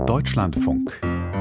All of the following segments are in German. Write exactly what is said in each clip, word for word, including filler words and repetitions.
Deutschlandfunk.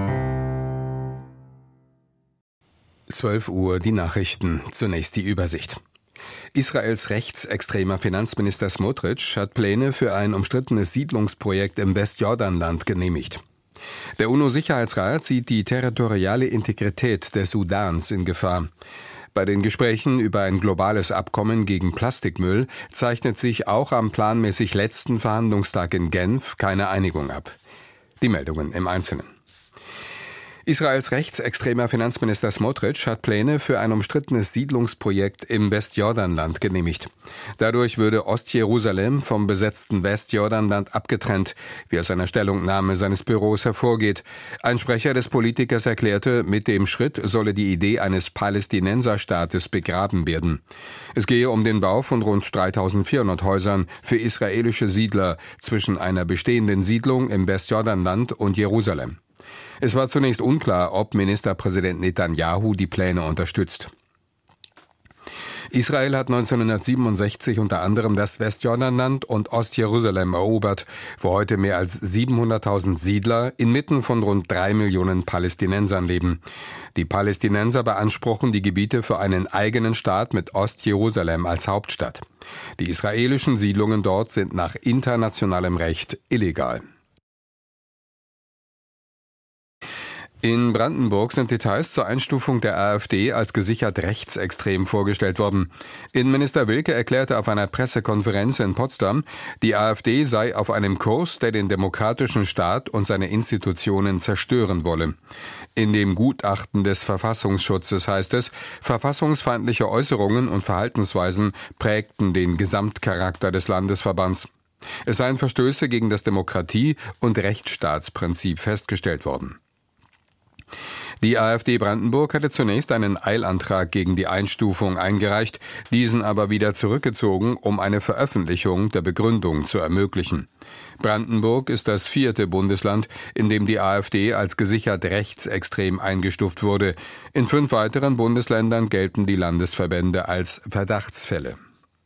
zwölf Uhr, die Nachrichten. Zunächst die Übersicht. Israels rechtsextremer Finanzminister Smotrich hat Pläne für ein umstrittenes Siedlungsprojekt im Westjordanland genehmigt. Der UNO-Sicherheitsrat sieht die territoriale Integrität des Sudans in Gefahr. Bei den Gesprächen über ein globales Abkommen gegen Plastikmüll zeichnet sich auch am planmäßig letzten Verhandlungstag in Genf keine Einigung ab. Die Meldungen im Einzelnen. Israels rechtsextremer Finanzminister Smotrich hat Pläne für ein umstrittenes Siedlungsprojekt im Westjordanland genehmigt. Dadurch würde Ostjerusalem vom besetzten Westjordanland abgetrennt, wie aus einer Stellungnahme seines Büros hervorgeht. Ein Sprecher des Politikers erklärte, mit dem Schritt solle die Idee eines Palästinenserstaates begraben werden. Es gehe um den Bau von rund dreitausendvierhundert Häusern für israelische Siedler zwischen einer bestehenden Siedlung im Westjordanland und Jerusalem. Es war zunächst unklar, ob Ministerpräsident Netanyahu die Pläne unterstützt. Israel hat neunzehnhundertsiebenundsechzig unter anderem das Westjordanland und Ostjerusalem erobert, wo heute mehr als siebenhunderttausend Siedler inmitten von rund drei Millionen Palästinensern leben. Die Palästinenser beanspruchen die Gebiete für einen eigenen Staat mit Ostjerusalem als Hauptstadt. Die israelischen Siedlungen dort sind nach internationalem Recht illegal. In Brandenburg sind Details zur Einstufung der AfD als gesichert rechtsextrem vorgestellt worden. Innenminister Wilke erklärte auf einer Pressekonferenz in Potsdam, die AfD sei auf einem Kurs, der den demokratischen Staat und seine Institutionen zerstören wolle. In dem Gutachten des Verfassungsschutzes heißt es, verfassungsfeindliche Äußerungen und Verhaltensweisen prägten den Gesamtcharakter des Landesverbands. Es seien Verstöße gegen das Demokratie- und Rechtsstaatsprinzip festgestellt worden. Die AfD Brandenburg hatte zunächst einen Eilantrag gegen die Einstufung eingereicht, diesen aber wieder zurückgezogen, um eine Veröffentlichung der Begründung zu ermöglichen. Brandenburg ist das vierte Bundesland, in dem die AfD als gesichert rechtsextrem eingestuft wurde. In fünf weiteren Bundesländern gelten die Landesverbände als Verdachtsfälle.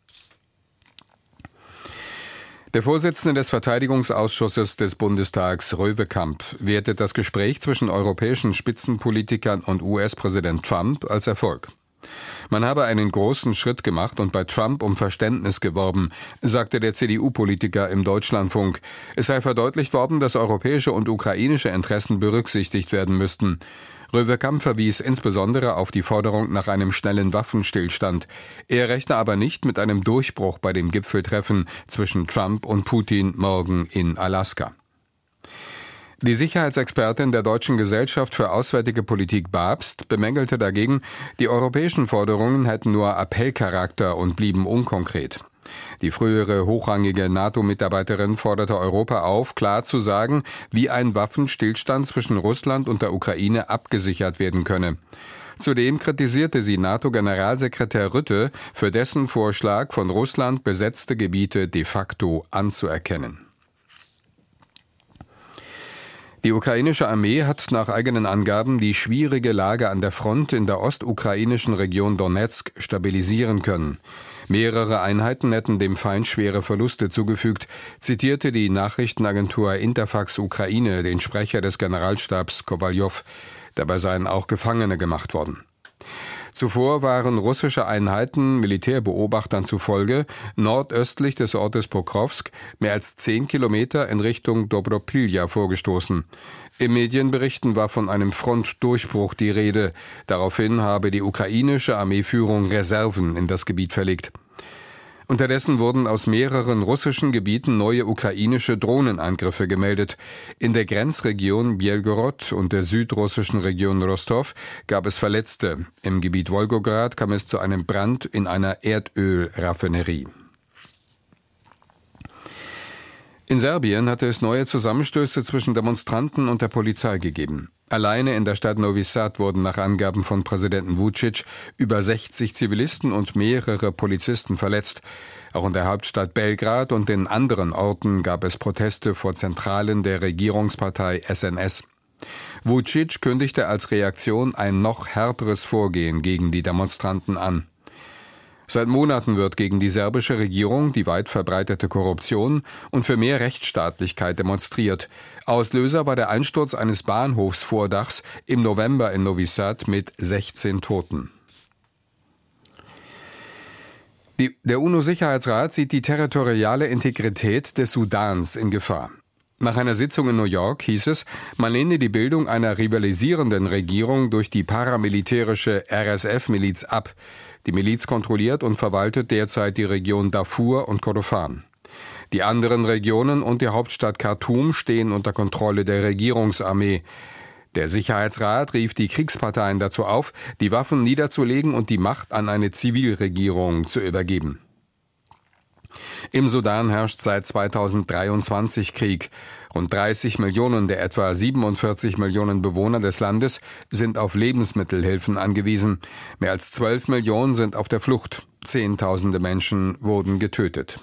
Der Vorsitzende des Verteidigungsausschusses des Bundestags, Röwekamp, wertet das Gespräch zwischen europäischen Spitzenpolitikern und U S-Präsident Trump als Erfolg. Man habe einen großen Schritt gemacht und bei Trump um Verständnis geworben, sagte der C D U-Politiker im Deutschlandfunk. Es sei verdeutlicht worden, dass europäische und ukrainische Interessen berücksichtigt werden müssten. Röwekamp verwies insbesondere auf die Forderung nach einem schnellen Waffenstillstand. Er rechne aber nicht mit einem Durchbruch bei dem Gipfeltreffen zwischen Trump und Putin morgen in Alaska. Die Sicherheitsexpertin der Deutschen Gesellschaft für Auswärtige Politik Babst bemängelte dagegen, die europäischen Forderungen hätten nur Appellcharakter und blieben unkonkret. Die frühere hochrangige NATO-Mitarbeiterin forderte Europa auf, klar zu sagen, wie ein Waffenstillstand zwischen Russland und der Ukraine abgesichert werden könne. Zudem kritisierte sie NATO-Generalsekretär Rutte für dessen Vorschlag, von Russland besetzte Gebiete de facto anzuerkennen. Die ukrainische Armee hat nach eigenen Angaben die schwierige Lage an der Front in der ostukrainischen Region Donezk stabilisieren können. Mehrere Einheiten hätten dem Feind schwere Verluste zugefügt, zitierte die Nachrichtenagentur Interfax Ukraine den Sprecher des Generalstabs Kowaljow. Dabei seien auch Gefangene gemacht worden. Zuvor waren russische Einheiten Militärbeobachtern zufolge nordöstlich des Ortes Pokrovsk mehr als zehn Kilometer in Richtung Dobropilja vorgestoßen. Im Medienberichten war von einem Frontdurchbruch die Rede. Daraufhin habe die ukrainische Armeeführung Reserven in das Gebiet verlegt. Unterdessen wurden aus mehreren russischen Gebieten neue ukrainische Drohnenangriffe gemeldet. In der Grenzregion Belgorod und der südrussischen Region Rostov gab es Verletzte. Im Gebiet Wolgograd kam es zu einem Brand in einer Erdölraffinerie. In Serbien hatte es neue Zusammenstöße zwischen Demonstranten und der Polizei gegeben. Alleine in der Stadt Novi Sad wurden nach Angaben von Präsidenten Vučić über sechzig Zivilisten und mehrere Polizisten verletzt. Auch in der Hauptstadt Belgrad und in anderen Orten gab es Proteste vor Zentralen der Regierungspartei S N S. Vučić kündigte als Reaktion ein noch härteres Vorgehen gegen die Demonstranten an. Seit Monaten wird gegen die serbische Regierung, die weit verbreitete Korruption und für mehr Rechtsstaatlichkeit demonstriert. Auslöser war der Einsturz eines Bahnhofsvordachs im November in Novi Sad mit sechzehn Toten. Die, der UNO-Sicherheitsrat sieht die territoriale Integrität des Sudans in Gefahr. Nach einer Sitzung in New York hieß es, man lehne die Bildung einer rivalisierenden Regierung durch die paramilitärische R S F-Miliz ab. Die Miliz kontrolliert und verwaltet derzeit die Region Darfur und Kordofan. Die anderen Regionen und die Hauptstadt Khartoum stehen unter Kontrolle der Regierungsarmee. Der Sicherheitsrat rief die Kriegsparteien dazu auf, die Waffen niederzulegen und die Macht an eine Zivilregierung zu übergeben. Im Sudan herrscht seit zweitausenddreiundzwanzig Krieg. Rund dreißig Millionen der etwa siebenundvierzig Millionen Bewohner des Landes sind auf Lebensmittelhilfen angewiesen. Mehr als zwölf Millionen sind auf der Flucht. Zehntausende Menschen wurden getötet.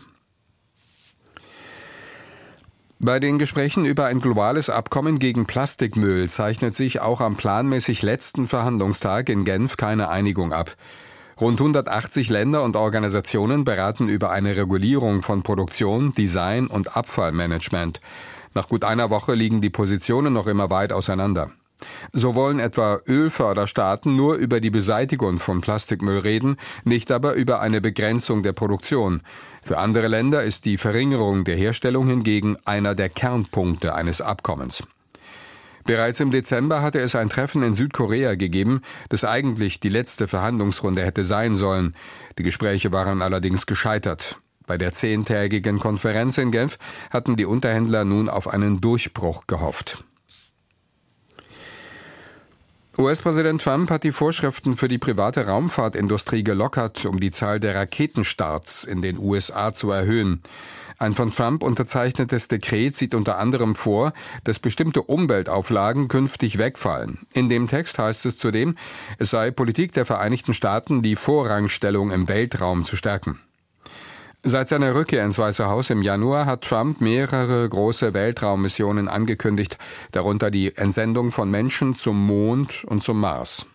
Bei den Gesprächen über ein globales Abkommen gegen Plastikmüll zeichnet sich auch am planmäßig letzten Verhandlungstag in Genf keine Einigung ab. Rund hundertachtzig Länder und Organisationen beraten über eine Regulierung von Produktion, Design und Abfallmanagement. Nach gut einer Woche liegen die Positionen noch immer weit auseinander. So wollen etwa Ölförderstaaten nur über die Beseitigung von Plastikmüll reden, nicht aber über eine Begrenzung der Produktion. Für andere Länder ist die Verringerung der Herstellung hingegen einer der Kernpunkte eines Abkommens. Bereits im Dezember hatte es ein Treffen in Südkorea gegeben, das eigentlich die letzte Verhandlungsrunde hätte sein sollen. Die Gespräche waren allerdings gescheitert. Bei der zehntägigen Konferenz in Genf hatten die Unterhändler nun auf einen Durchbruch gehofft. U S-Präsident Trump hat die Vorschriften für die private Raumfahrtindustrie gelockert, um die Zahl der Raketenstarts in den U S A zu erhöhen. Ein von Trump unterzeichnetes Dekret sieht unter anderem vor, dass bestimmte Umweltauflagen künftig wegfallen. In dem Text heißt es zudem, es sei Politik der Vereinigten Staaten, die Vorrangstellung im Weltraum zu stärken. Seit seiner Rückkehr ins Weiße Haus im Januar hat Trump mehrere große Weltraummissionen angekündigt, darunter die Entsendung von Menschen zum Mond und zum Mars.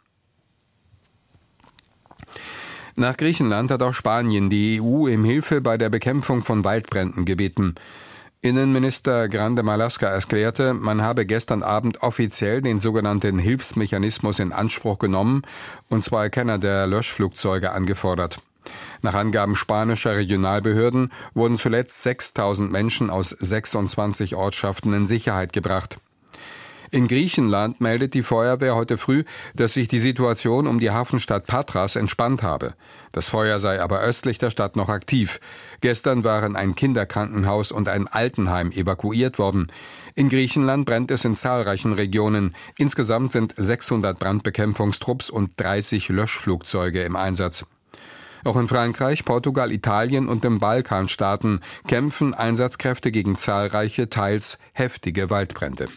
Nach Griechenland hat auch Spanien die E U um Hilfe bei der Bekämpfung von Waldbränden gebeten. Innenminister Grande Marlaska erklärte, man habe gestern Abend offiziell den sogenannten Hilfsmechanismus in Anspruch genommen und zwei Kenner der Löschflugzeuge angefordert. Nach Angaben spanischer Regionalbehörden wurden zuletzt sechstausend Menschen aus sechsundzwanzig Ortschaften in Sicherheit gebracht. In Griechenland meldet die Feuerwehr heute früh, dass sich die Situation um die Hafenstadt Patras entspannt habe. Das Feuer sei aber östlich der Stadt noch aktiv. Gestern waren ein Kinderkrankenhaus und ein Altenheim evakuiert worden. In Griechenland brennt es in zahlreichen Regionen. Insgesamt sind sechshundert Brandbekämpfungstrupps und dreißig Löschflugzeuge im Einsatz. Auch in Frankreich, Portugal, Italien und den Balkanstaaten kämpfen Einsatzkräfte gegen zahlreiche, teils heftige Waldbrände.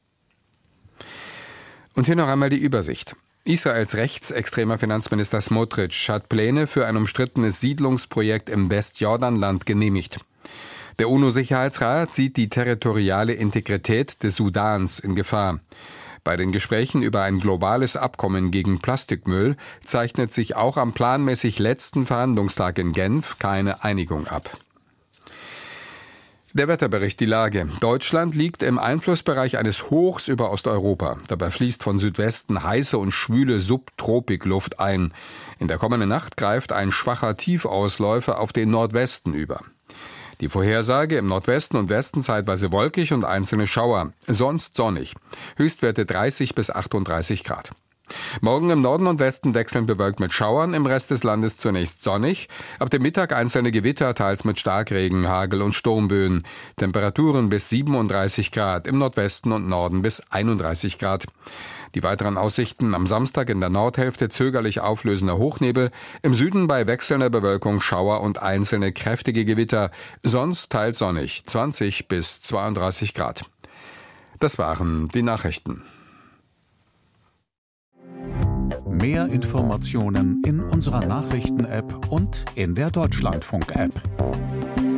Und hier noch einmal die Übersicht. Israels rechtsextremer Finanzminister Smotrich hat Pläne für ein umstrittenes Siedlungsprojekt im Westjordanland genehmigt. Der UNO-Sicherheitsrat sieht die territoriale Integrität des Sudans in Gefahr. Bei den Gesprächen über ein globales Abkommen gegen Plastikmüll zeichnet sich auch am planmäßig letzten Verhandlungstag in Genf keine Einigung ab. Der Wetterbericht, die Lage. Deutschland liegt im Einflussbereich eines Hochs über Osteuropa. Dabei fließt von Südwesten heiße und schwüle Subtropikluft ein. In der kommenden Nacht greift ein schwacher Tiefausläufer auf den Nordwesten über. Die Vorhersage: im Nordwesten und Westen zeitweise wolkig und einzelne Schauer, sonst sonnig. Höchstwerte dreißig bis achtunddreißig Grad. Morgen im Norden und Westen wechselnd bewölkt mit Schauern, im Rest des Landes zunächst sonnig. Ab dem Mittag einzelne Gewitter, teils mit Starkregen, Hagel und Sturmböen. Temperaturen bis siebenunddreißig Grad, im Nordwesten und Norden bis einunddreißig Grad. Die weiteren Aussichten: am Samstag in der Nordhälfte zögerlich auflösender Hochnebel, im Süden bei wechselnder Bewölkung Schauer und einzelne kräftige Gewitter, sonst teils sonnig, zwanzig bis zweiunddreißig Grad. Das waren die Nachrichten. Mehr Informationen in unserer Nachrichten-App und in der Deutschlandfunk-App.